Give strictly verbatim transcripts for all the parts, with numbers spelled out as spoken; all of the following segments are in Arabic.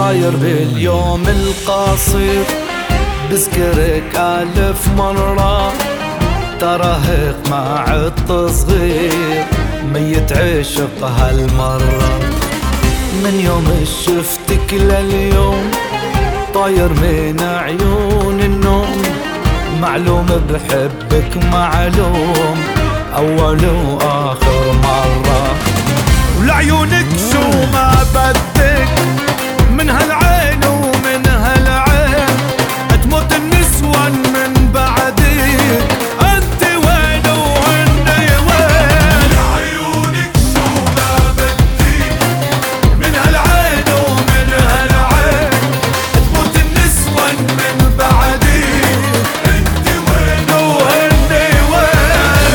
صاير باليوم القصير بذكرك ألف مرة، تراهق مع التصغير ميت عشق هالمرة. من يوم شفتك لليوم طاير من عيون النوم، معلوم بحبك معلوم أول وآخر مرة. ولعيونك شو ما بدك من هالعين ومن هالعين، تموت النسوان من بعدك، انت وين وهني وين. لعيونك شو ما بدك من هالعين ومن هالعين، تموت النسوان من بعدك، انت وين وهني وين.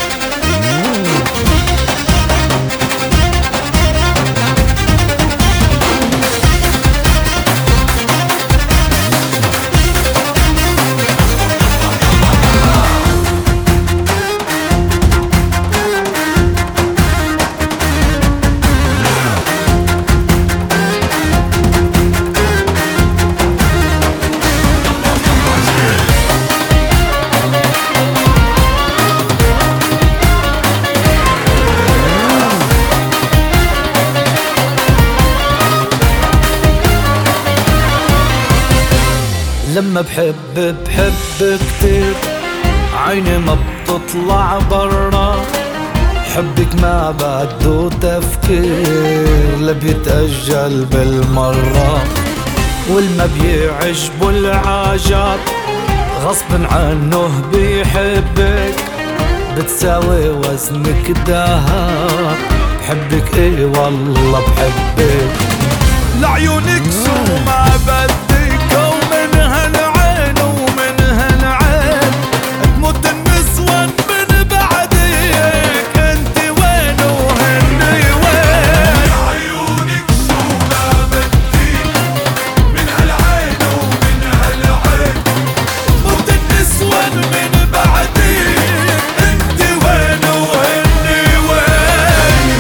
لما بحب بحب كتير، عيني ما بتطلع برا، حبك ما بده تفكير، لا بيتأجل بالمرة. والما بيعجبه العجب غصب عنه بيحبك، بتساوي وزنك دهب، بحبك ايه والله بحبك. لعيونك شو ما بدك ومن هالعين ومن هالعين، تموت النسوان من بعدك، انت وين وهني وين. لعيونك شو ما بدك من هالعين ومن هالعين، تموت النسوان من بعدك، انت وين وهني وين.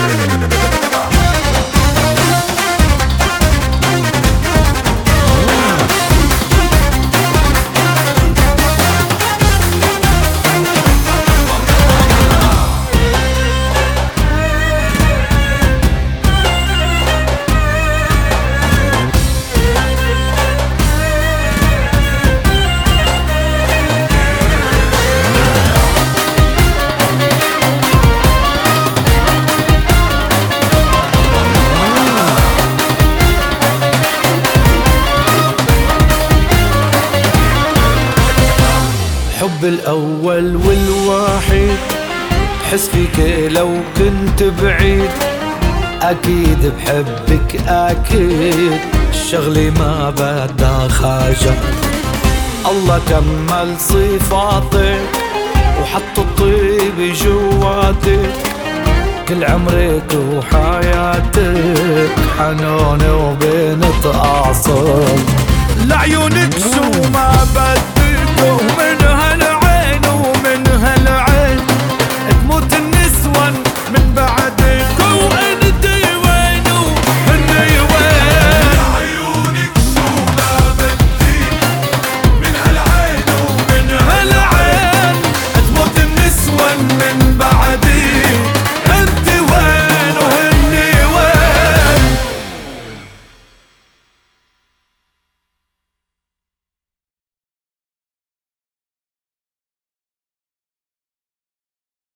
حب الأول والوحيد، بحس فيك لو كنت بعيد، أكيد بحبك أكيد، الشغلة ما بدها خاجة. الله كمل صفاتك وحط الطيب جواتك، كل عمرك وحياتك حنونة وبنت أعصاب. لعيونك